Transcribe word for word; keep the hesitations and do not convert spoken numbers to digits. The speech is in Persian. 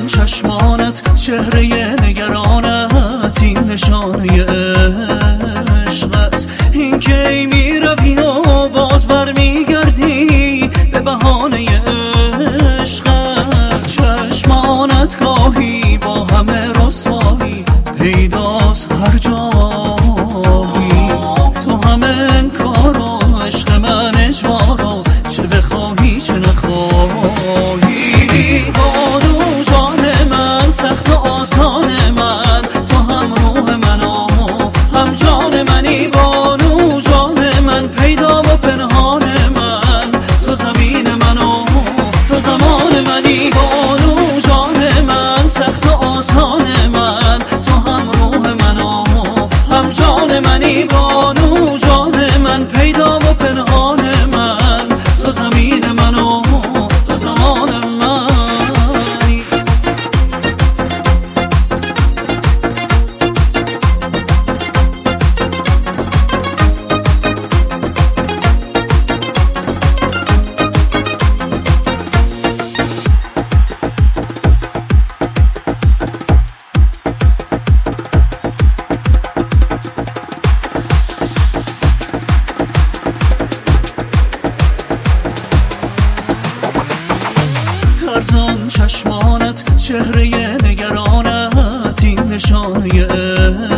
چشمانت چهره نگرانت این نشانه عشق است. این که ای میروی و باز برمیگردی به بهانه عشق است. چشمانت گاهی با همه رسوایی پیداست هر جایی، تو همه انکار و عشق من اجبارا، چه بخواهی چه نخواهی. بانو جان من سخت و آسان من، تو هم روح من و هم جان منی. بانو جان من پیدا و پنهان من، تو زمین من و تو زمان منی. بانو جان من سخت و آسان من، تو هم روح من و هم جان منی. بانو جان من پیدا و پنهان من، تو زمین من و تو زمان منی. ارزان چشمانت چهره نگرانت این نشانه